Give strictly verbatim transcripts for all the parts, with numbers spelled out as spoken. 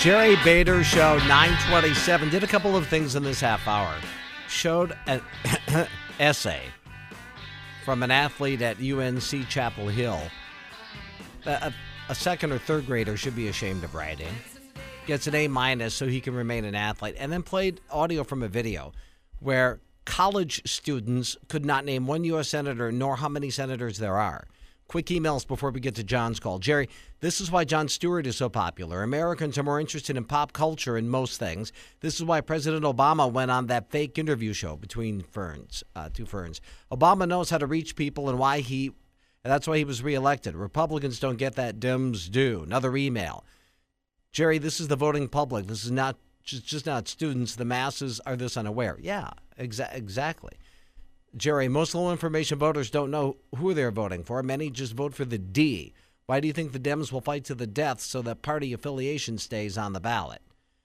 Jerry Bader Show, nine twenty-seven. Did a couple of things in this half hour. Showed an essay from an athlete at U N C Chapel Hill. A, a second or third grader should be ashamed of writing. Gets an A minus so he can remain an athlete. And then played audio from a video where college students could not name one U S senator nor how many senators there are. Quick emails before we get to John's call. Jerry, this is why Jon Stewart is so popular. Americans are more interested in pop culture and most things. This is why President Obama went on that fake interview show between ferns, uh, two ferns. Obama knows how to reach people and why he, and that's why he was reelected. Republicans don't get that, Dems do. Another email. Jerry, this is the voting public. This is not just, just not students. The masses are this unaware. Yeah, exa- exactly. Jerry, most low information voters don't know who they're voting for. Many just vote for the D. Why do you think the Dems will fight to the death so that party affiliation stays on the ballot?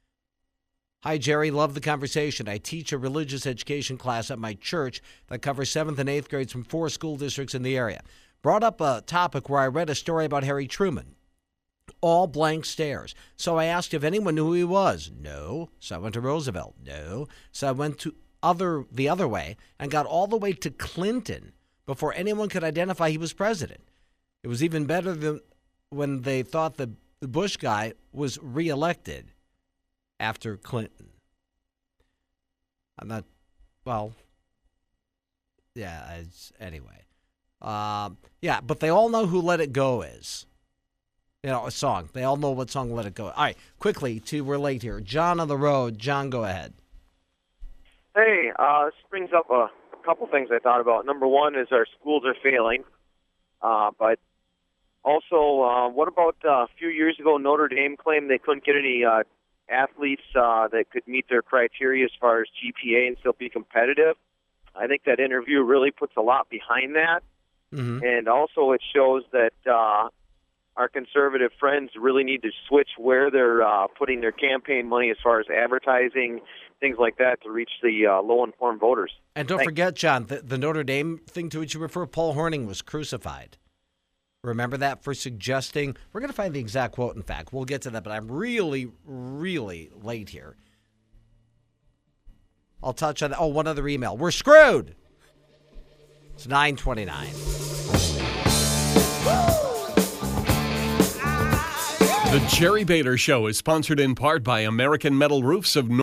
Hi, Jerry. Love the conversation. I teach a religious education class at my church that covers seventh and eighth grades from four school districts in the area. Brought up a topic where I read a story about Harry Truman. All blank stares. So I asked if anyone knew who he was. No. So I went to Roosevelt. No. So I went to other the other way and got all the way to Clinton before anyone could identify he was president. It was even better than when they thought the, the Bush guy was reelected after Clinton. I'm not, well, yeah, it's, anyway. Uh, yeah, but they all know who Let It Go is. You know, a song. They all know what song Let It Go. All right, quickly, to we're late here. John on the road. John, go ahead. Hey, uh, this brings up a couple things I thought about. Number one is our schools are failing, uh, but also, uh, what about uh, a few years ago, Notre Dame claimed they couldn't get any uh, athletes uh, that could meet their criteria as far as G P A and still be competitive. I think that interview really puts a lot behind that, mm-hmm. and also it shows that uh, our conservative friends really need to switch where they're uh, putting their campaign money as far as advertising, things like that, to reach the uh, low-informed voters. And don't Thanks. forget, John, the, the Notre Dame thing to which you refer, Paul Horning was crucified. Remember that, for suggesting, we're going to find the exact quote, in fact. We'll get to that, but I'm really, really late here. I'll touch on that. Oh, one other email. We're screwed. It's nine twenty-nine. The Jerry Bader Show is sponsored in part by American Metal Roofs of North.